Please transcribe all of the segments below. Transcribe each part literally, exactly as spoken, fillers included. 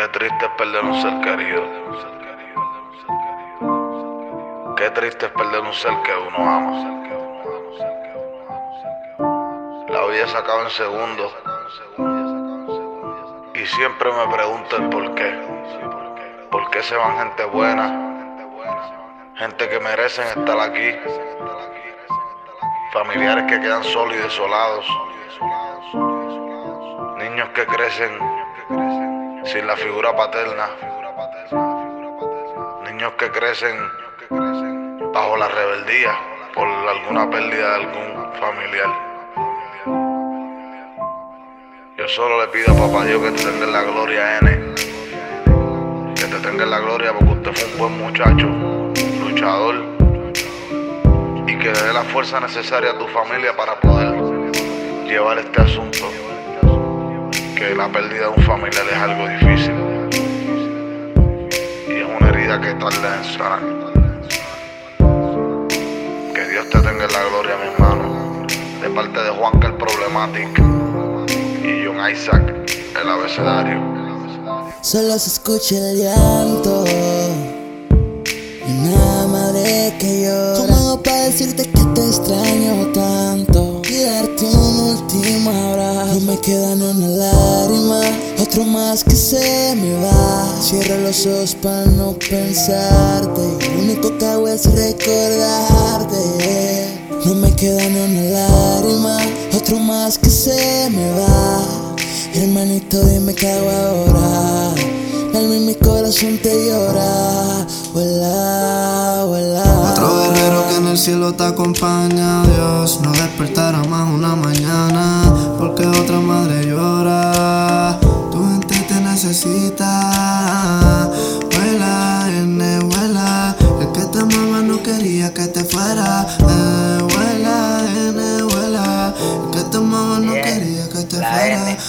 Qué triste es perder un ser querido. Qué triste es perder un ser que uno ama. La vida se acaba en segundos. Y siempre me pregunto el por qué. ¿Por qué se van gente buena? Gente que merecen estar aquí. Familiares que quedan solos y desolados. Niños que crecen sin la figura paterna. Niños que crecen bajo la rebeldía por alguna pérdida de algún familiar. Yo solo le pido a papá Dios que te tenga en la gloria, N. Que te tenga en la gloria porque usted fue un buen muchacho, luchador, y que le dé la fuerza necesaria a tu familia para poder llevar este asunto. Que la pérdida de un familiar es algo difícil y es una herida que tarda en sanar. Que Dios te tenga en la gloria, mi hermano. De parte de Juanca el Problematic y John Isaac el Abecedario. Solo se escucha el llanto y una madre que llora. ¿Cómo hago para decirte que te extraño tanto y darte un último abrazo? No me queda ni una lágrima, otro más que se me va. Cierro los ojos para no pensarte, lo único que hago es recordarte. No me queda ni una lágrima, otro más que se me va. Hermanito, dime qué hago ahora. Alma y mi corazón te llora. Vuela, vuela. Otro guerrero que en el cielo te acompaña. Dios no despertará más una mañana, porque otra madre llora. Tu gente te necesita. Vuela, N, vuela. El que te amaba no quería que te fuera. Eh, vuela, N, vuela. El que te amaba no quería que te fuera. Eh.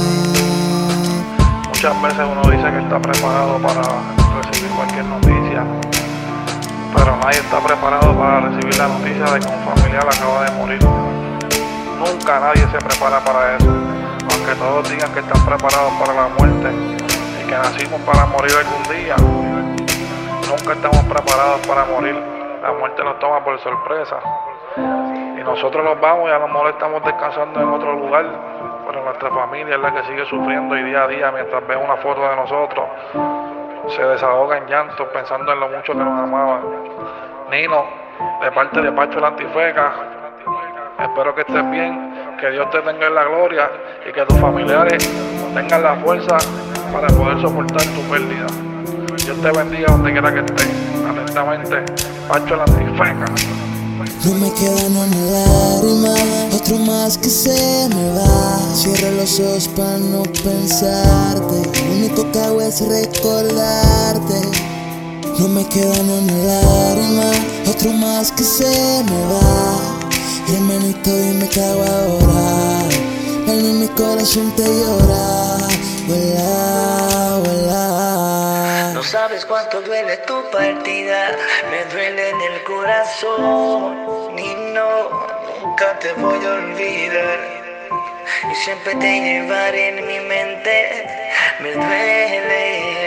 Muchas veces uno dice que está preparado para recibir cualquier noticia, pero nadie está preparado para recibir la noticia de que un familiar acaba de morir. Nunca nadie se prepara para eso. Aunque todos digan que están preparados para la muerte y que nacimos para morir algún día, nunca estamos preparados para morir. La muerte nos toma por sorpresa y nosotros nos vamos y a lo mejor estamos descansando en otro lugar, pero nuestra familia es la que sigue sufriendo y día a día, mientras ve una foto de nosotros, se desahoga en llanto pensando en lo mucho que nos amaban. Nino, de parte de Pacho el Antifeca, espero que estés bien, que Dios te tenga en la gloria y que tus familiares tengan la fuerza para poder soportar tu pérdida. Dios te bendiga donde quiera que estés. Atentamente, Pacho el Antifeca. No me queda ni una lágrima, otro más que se me va. Cierro los ojos para no pensarte, lo único que hago es recordarte. No me queda ni una lágrima, otro más que se me va. Hermanito, dime qué hago ahora. Alma y mi corazón te llora. Vuela, vuela. No sabes cuánto duele tu partida, me duele en el corazón. Ni no, nunca te voy a olvidar. Y siempre te llevaré en mi mente. Me duele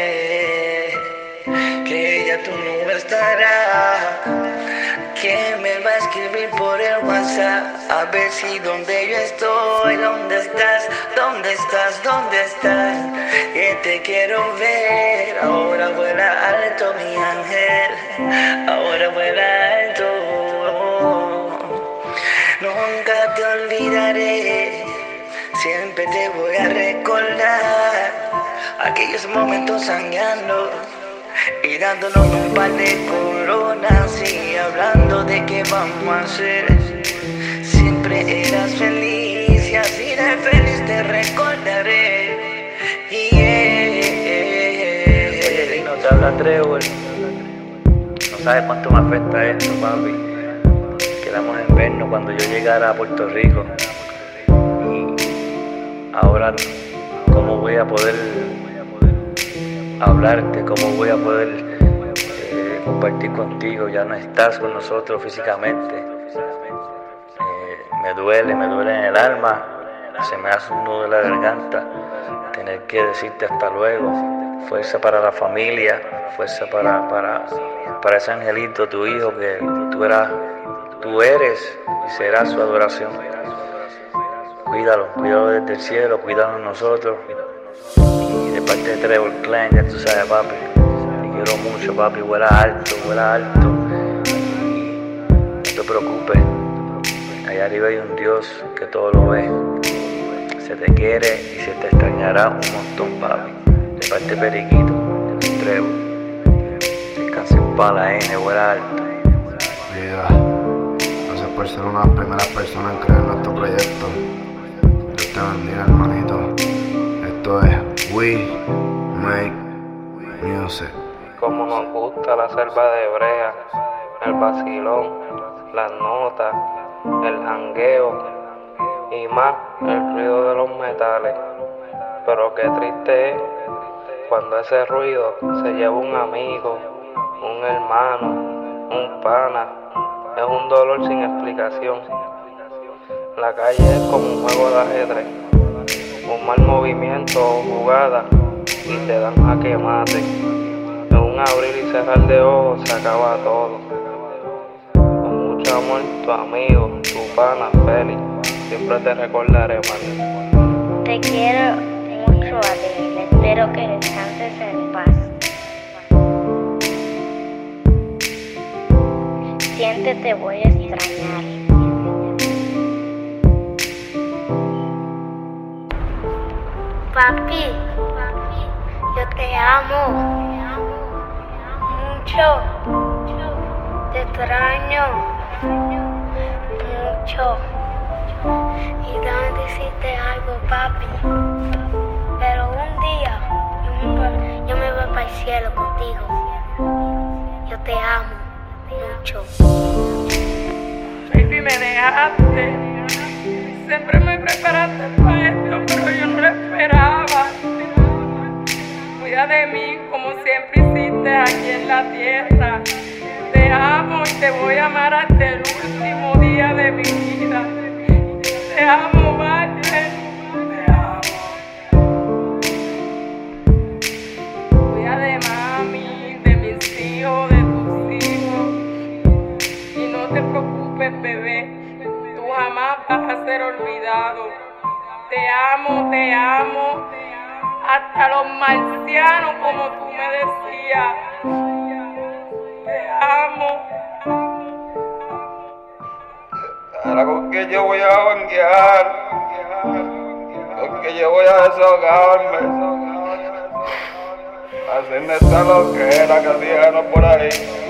que ya tú no estarás. Que me va a escribir por el WhatsApp a ver si donde yo estoy, ¿dónde estás? ¿Dónde estás? ¿Dónde estás? Que te quiero ver. Ahora vuela alto mi ángel, ahora vuela alto. Nunca te olvidaré, siempre te voy a recordar aquellos momentos soñando y dándonos un par de coronas y hablando de qué vamos a hacer. Siempre eras feliz y así de feliz te recordaré. Yeah. Oye, Lino, te habla Trevor. No sabes cuánto me afecta esto, papi. Quedamos en vernos cuando yo llegara a Puerto Rico. Y ahora, ¿cómo voy a poder hablarte? ¿Cómo voy a poder eh, compartir contigo? Ya no estás con nosotros físicamente. Eh, me duele, me duele en el alma. Se me hace un nudo en la garganta tener que decirte hasta luego. fuerza para la familia, fuerza para, para, para ese angelito, tu hijo, que tú, eras, tú eres y serás su adoración. Cuídalo, cuídalo desde el cielo, cuídalo nosotros. Y de parte de Trevor Clan, ya tú sabes, papi, te quiero mucho, papi, vuela alto, vuela alto. Y no te preocupes, allá arriba hay un Dios que todo lo ve. Se te quiere y se te extrañará un montón, papi. De parte de Periquito, de Trevor. Descansa en paz, la N, vuela alto. Vida, gracias por ser una de las primeras personas en creer en nuestro proyecto. Dios te bendiga, hermanito. Esto es We Make Music. Como nos gusta la selva de brea, el vacilón, las notas, el jangueo y más el ruido de los metales. Pero qué triste es cuando ese ruido se lleva un amigo, un hermano, un pana. Es un dolor sin explicación. La calle es como un juego de ajedrez, un mal movimiento o jugada y te dan jaque mate. En un abrir y cerrar de ojos se acaba todo. Con mucho amor, tu amigo, tu pana, Félix. Siempre te recordaré, man. Te quiero mucho, Adel. Espero que descanses en paz. Siente, te voy a extrañar. Papi, papi, yo te amo. Mucho. Te extraño. Mucho. Y déjame decirte algo, papi. Pero un día yo me, voy, yo me voy para el cielo contigo. Yo te amo mucho. Baby, me dejaste. Siempre me preparaste para esto, pero yo no lo esperaba. Cuida de mí como siempre hiciste aquí en la tierra. Te amo y te voy a amar hasta el último día de mi vida. Te amo, Valle, te amo. Cuida de mami, de mis hijos, de tus hijos. Y no te preocupes, bebé, tú jamás vas a ser olvidado. Te amo, te amo, hasta los marcianos, como tú me decías. Te amo. Ahora con que yo voy a banguear, con que yo voy a desahogarme, hacerme esta loquera que hacían por ahí.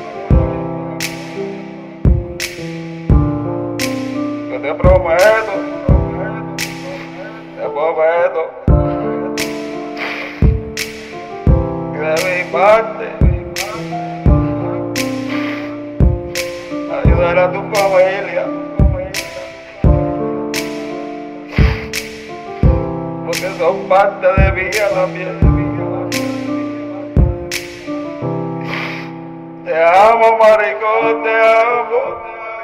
Yo te prometo, te prometo, que de mi parte ayudar a tu familia. Porque son parte de mí también. Te amo, maricón, te amo.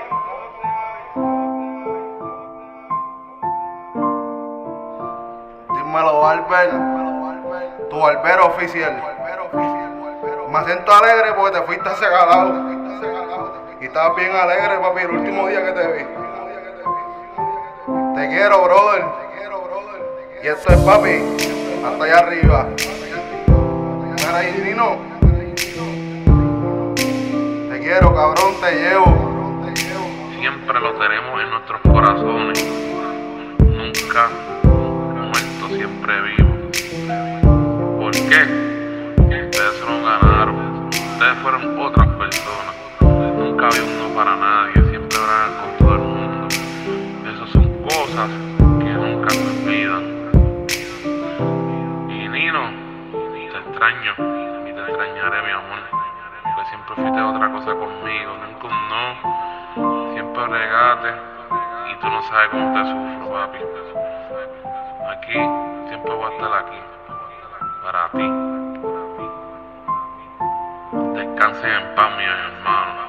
Dímelo, Albert, tu barbero oficial. Me siento alegre porque te fuiste segalado. Y estabas bien alegre, papi, el último día que te vi. Te quiero, brother. Y esto es, papi, hasta allá arriba. Mira ahí, Nino. Te quiero, cabrón, te llevo. Siempre lo tenemos en nuestros corazones. Nunca muerto, siempre vivo. ¿Por qué? Ustedes se lo ganaron. Ustedes fueron otras personas. Nunca había uno para nadie. Siempre hablan con todo el mundo. Esas son cosas que nunca se olvidan. Te extraño y te extrañaré, mi amor, porque siempre fuiste otra cosa conmigo, nunca un no, siempre regate y tú no sabes cómo te sufro, papi. Aquí, siempre voy a estar aquí, para ti. Descansen en paz, mi hermano.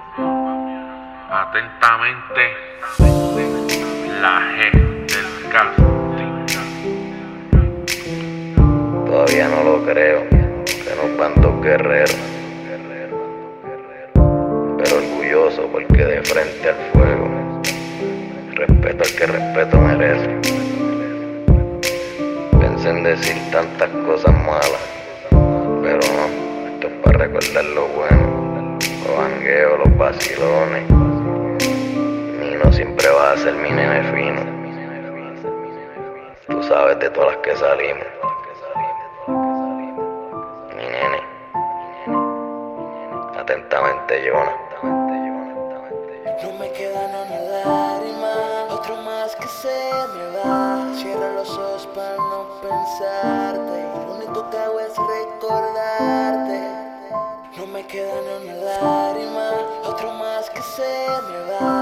Atentamente, la G del casting. Todavía no lo creo. guerrero, pero orgulloso porque de frente al fuego, respeto al que respeto merece. Pensé en decir tantas cosas malas, pero no, esto es para recordar lo bueno, los jangueos, los vacilones. Nino siempre va a ser mi nene fino, tú sabes de todas las que salimos. Mi nene, atentamente, Jonah. No me queda ni una lágrima, otro más que se me va. Cierro los ojos para no pensarte, lo único que hago es recordarte. No me queda ni una lágrima, otro más que se me va.